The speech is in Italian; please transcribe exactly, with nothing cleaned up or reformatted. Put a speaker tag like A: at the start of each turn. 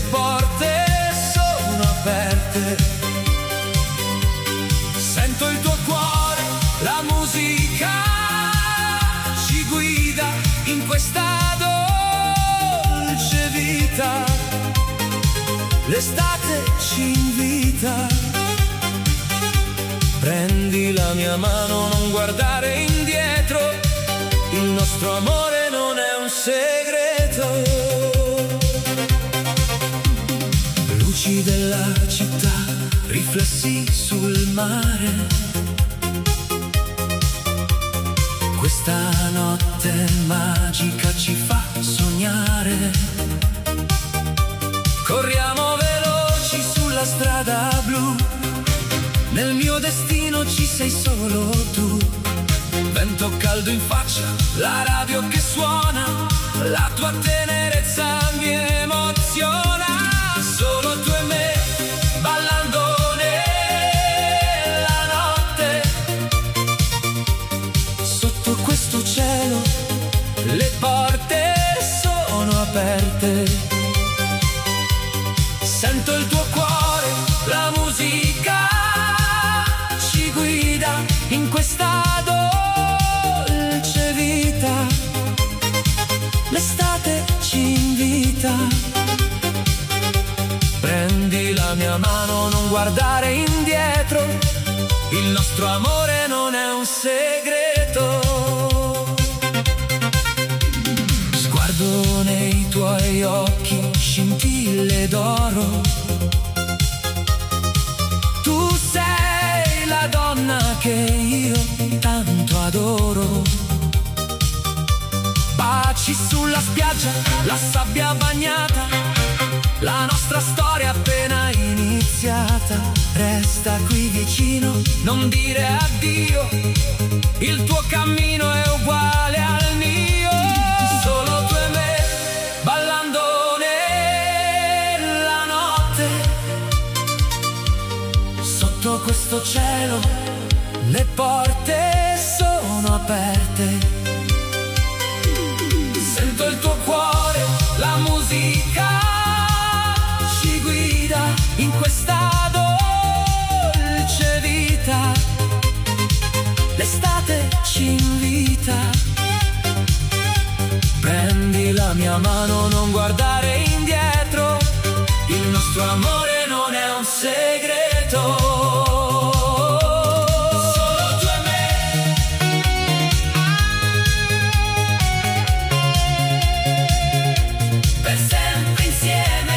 A: le porte sono aperte. Sento il tuo cuore, la musica ci guida in questa dolce vita. L'estate ci invita. Prendi la mia mano, non guardare indietro. Il nostro amore non è un segreto. Luci della città, riflessi sul mare. Questa notte magica ci fa sognare. Corriamo veloci sulla strada blu. Nel mio destino ci sei solo tu. Vento caldo in faccia, la radio che suona. La tua tenerezza mi emoziona. Solo tu e me, ballando nella notte. Sotto questo cielo, le porte sono aperte. Sento il tuo cuore, la musica ci guida in questa dolce vita. L'estate ci invita. Prendi la mia mano, non guardare indietro. Il nostro amore non è un segreto. Sguardo nei tuoi occhi, scintille d'oro. Tu sei la donna che io tanto adoro. Baci sulla spiaggia, la sabbia bagnata. La nostra storia appena iniziata. Resta qui vicino, non dire addio. Il tuo cammino è uguale al mio. Solo tu e me, ballando nella notte. Sotto questo cielo, le porte sono aperte. Sento il tuo cuore, la musica ci guida in questa dolce vita. L'estate ci invita. Prendi la mia mano, non guardare indietro. Il nostro amore non è un segreto. Insieme